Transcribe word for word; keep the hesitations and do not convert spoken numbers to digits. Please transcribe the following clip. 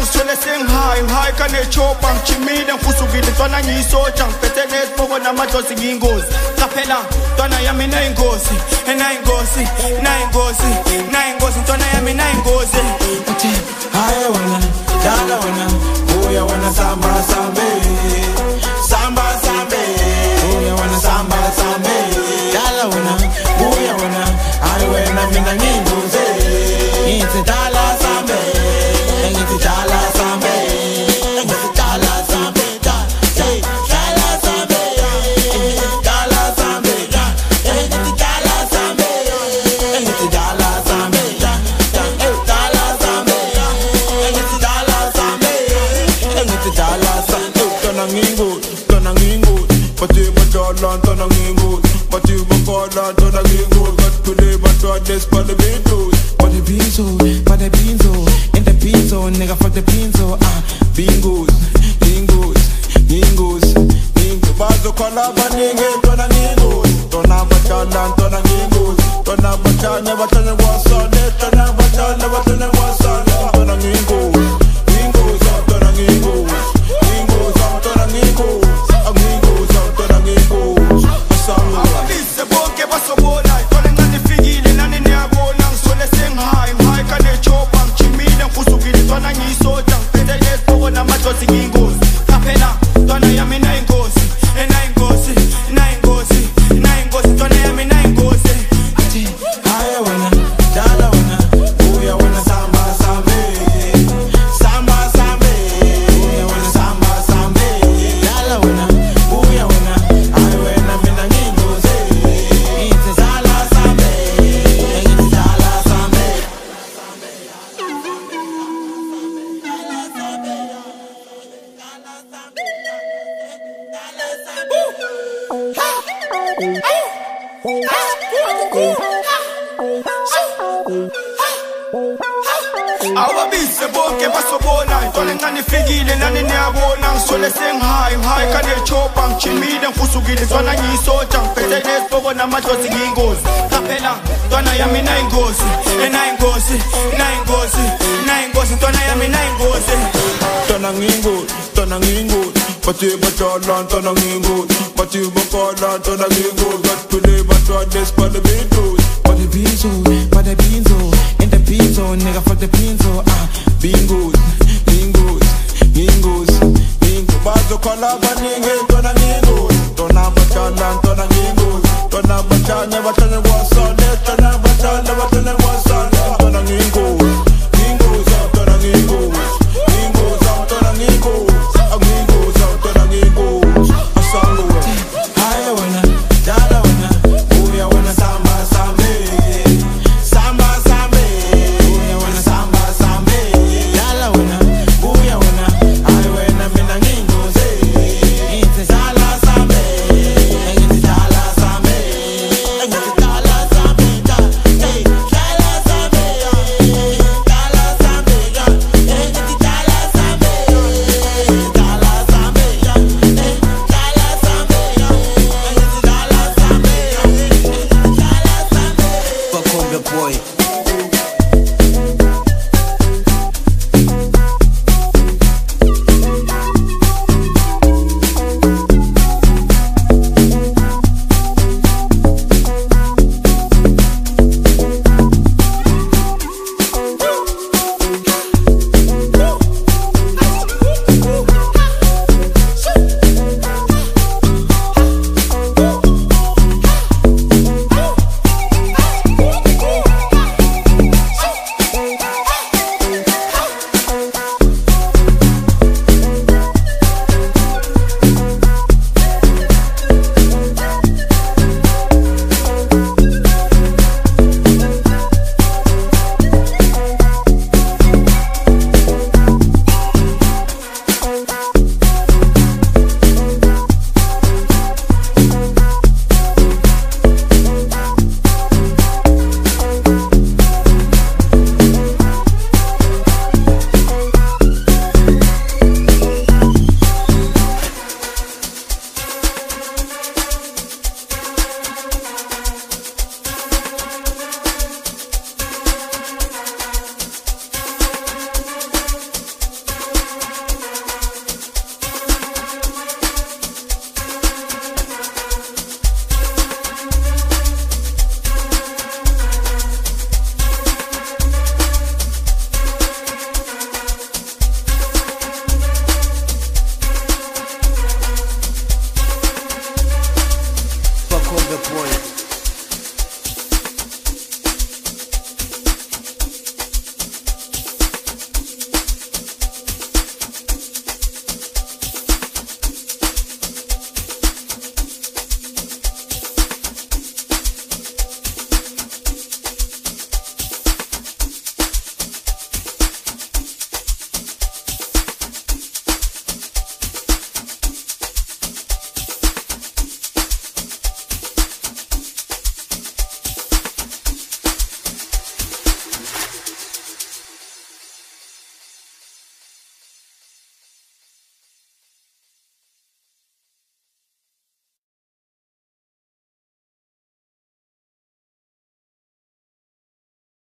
ngisuke sengihayi ngihayi kanechopa ngijimile ngifusukile ntwana ngiyisoja ngiphethe nesiboko namadlozi ngiyingozi qaphela ntwana yami inayingozi enayingozi inayingozi inayingozi ntwana yami inayingozi uthi hayi wena dala wena uya wena samba sambe samba sambe uya wena samba sambe dala wena uya wena hayi wena mina ngiyingozi ngithi dala sambe ngithi dala sambe ngithi dala sambe dala sambe dala sambe ngithi dala sambe ngithi dala sambe dala sambe ngithi dala sambe ngithi dala sambe tona ngingo tona ngingo pati batala tona ngingo pati bakala tona ngingo batule batwa des pa de beat the beans, oh, for the beans, oh, in the beans, oh, nigga, fuck the beans, oh, ah, bingos, bingos, bingos, bingos, bazo kalaba nigga, tona ningos, tona bachala, tona ningos, tona bachala, never turn it was on it, tona bachala, never turn it was on it, tona ningos, bingos, tona ningos, bingos, tona ningos, amigos, tona ningos, asamo, ababise bonke basobona ithole ngani fikile nani niyabona ngisole sengihayi ngihayi kanechopa ngijimile ngifusukile ntwana ngiyisoja ngiphethe nesiboko namadlozi ngiyingozi qaphela ntwana yami inayingozi enayingozi inayingozi inayingozi ntwana yami inayingozi athi hayi wena dala wena uya wena samba sambe samba sambe uya wena samba sambe dala wena uya wena hayi wena mina ngiyingozi ngithi dala sambe ngithi dala sambe awababise bonke basobona ithole ngani fikile nani niyabona ngisole sengihayi ngihayi kanechopa ngijimile ngifusukile ntwana ngiyisoja ngiphethe nesiboko namadlozi ngiyingozi qaphela ntwana yami inayingozi enayingozi inayingozi inayingozi ntwana yami inayingozi tona ngingo tona ngingo pati batala tona ngingo pati bakala tona ngingo batule batwa des pa de beat for the beans, oh, for the beans, oh, in the beans, oh, nigga, fuck the beans, oh, ah, bingos, bingos, bingos, bingos, bazo kalaba nigga, tona ngingo, tona batala, tona ngingo, tona batala, never turn it was on it, tona batala, never turn it was on it, tona ngingo, bingos, tona ngingo, bingos, tona ngingo, amigos, tona ngingo, asalo, higher wena, dala wena, uya wena samba sambe, samba sambe, uya wena samba sambe, dala wena, uya wena, hayi wena mina ngiyingozi, ngithi dala sambe, ngithi dala sambe, ngithi dala sambe. boy.